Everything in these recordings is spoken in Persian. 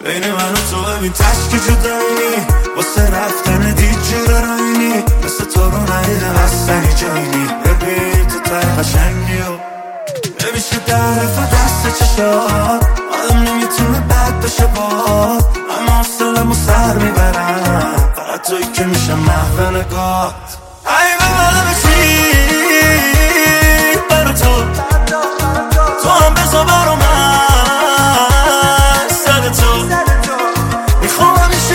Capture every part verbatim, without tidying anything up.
بین من و تو ببین تشک جدایی واسه رفتن دید جور راینی مثل تو رو ندیدم اصلا جایی ببین تو تای قشنگی و نمیشه طرف دست چشات آدم نمیتونه بد بشه باد اما حوصله‌مو سر میبرم فقط توی که میشه محو نگات ای ببالم چی برا تو تو هم بزا برا من سر تو میخوام همیشه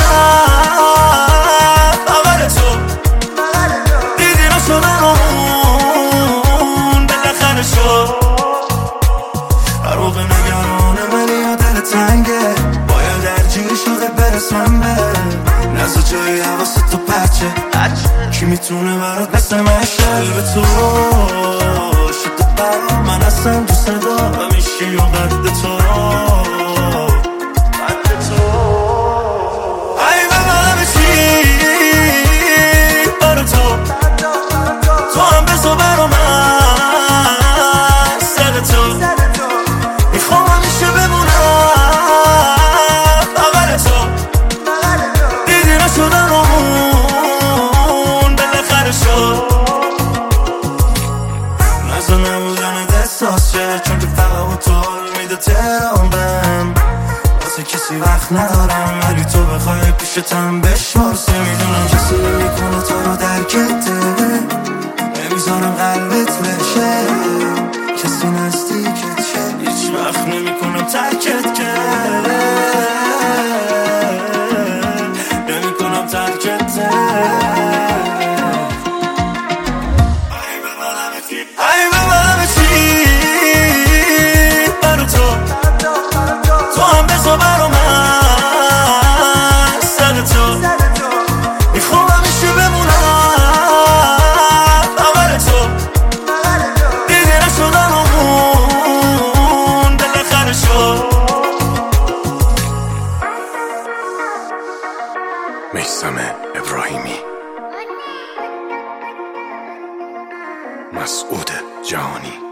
بمونم بغل تو دیدی را شدن اون بالاخره شد هر موقع نگرانه ولی یا دل تنگه باید درجوری شده برسم به نزد جایی حواست تو پچه کی میتونه برات مثل من شلب تو شده برا من اصلا دوست ندارم میشی و قد تو قد تو ای ببالم چی برا تو تو هم بزا برا من سر تو میخوام همیشه بمونم بغل تو دیدی را شدن اون بالاخره شد نزا نبودن احساس شه چون که فقط تو میده تهران بهم واسه کسی وقت ندارم ولی تو بخوای پیشتم بشمارسه میدونم کسی نمیکنه تو رو درکته نمیذارم قلبت بشه کسی نزدیکت شه هیچ وقت نمیکنم ترکت که نمیکنم ترکت ای ببالم چی برا تو تو هم بزا برا من سر تو میخوام همیشه بمونم بغل تو دیگه نشدن اون بالاخره شد میثم ابراهیمی مسعود جهانی